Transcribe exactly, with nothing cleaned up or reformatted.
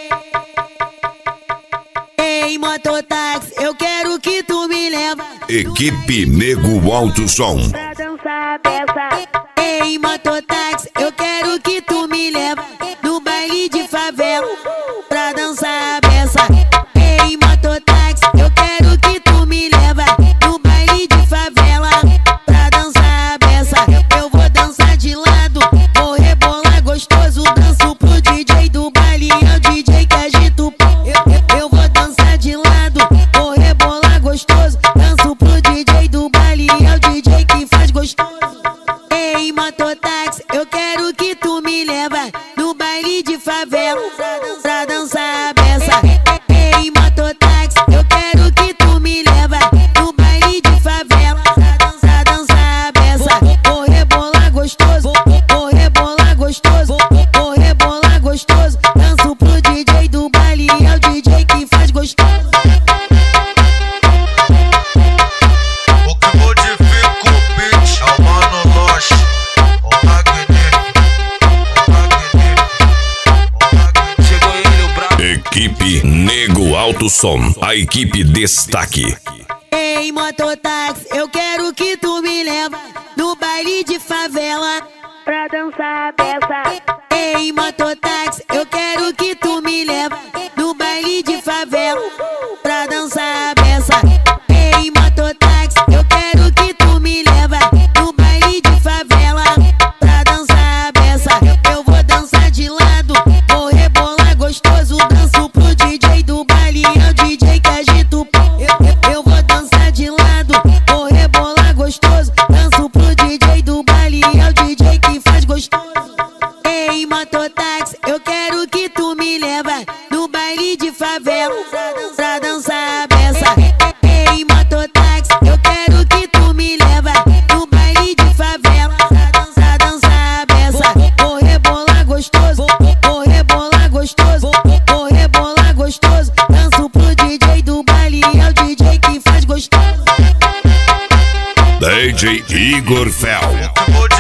Ei, mototáxi, eu quero que tu me leva. Equipe Nego Alto Som. Pra dançar a peça. Ei, mototáxi, eu quero que tu me leva no baile de favela. Pra dançar a peça. Ei, mototáxi, eu quero que tu me leva no baile de favela. Pra dançar a peça. Eu vou dançar de lado, vou rebolar gostoso. Danço pro D J do baile, é o D J que agita o pau. Eu, eu, eu vou dançar de lado, vou rebolar gostoso. Danço pro D J do baile, é o D J que faz gostoso. Ei, mototáxi, eu quero que tu me leva no baile de favela. Pra dançar a peça. Ei, mototáxi, eu quero que tu me leva no baile de favela. Pra dançar a peça. Vou rebolar gostoso, vou rebolar gostoso, vou rebolar gostoso. Danço pro D J do baile, é o D J que faz gostoso. O que modifica o beat é o Mano Loche, o magnífico, o magnífico, o magnífico. Chegou ele, o brabo. Equipe Nego Alto Som. A equipe destaque. Ei, mototáxi, eu quero que tu me leva no baile de favela. Pra dançar a peça. Ei, mototáxi, eu quero que tu me leva no baile de favela. Pra dançar a peça. Ei, mototáxi, eu quero que tu me leva no baile de favela. Pra dançar a peça. Eu vou dançar de lado, vou rebolar gostoso. Danço pro D J do baile, é o D J que agita o pau. Eu, eu, eu vou dançar de lado, vou rebolar gostoso. Danço pro D J do baile, é o D J que faz gostoso. Ei, mototáxi, eu quero que tu me leva no baile de favela. Pra dançar a peça. Ei, mototáxi, eu quero que tu me leva no baile de favela. Pra dançar a peça. Vou rebolar gostoso, vou rebolar gostoso, vou rebolar gostoso. Danço pro D J do baile, é o D J que faz gostoso. D J Igor Fel. O que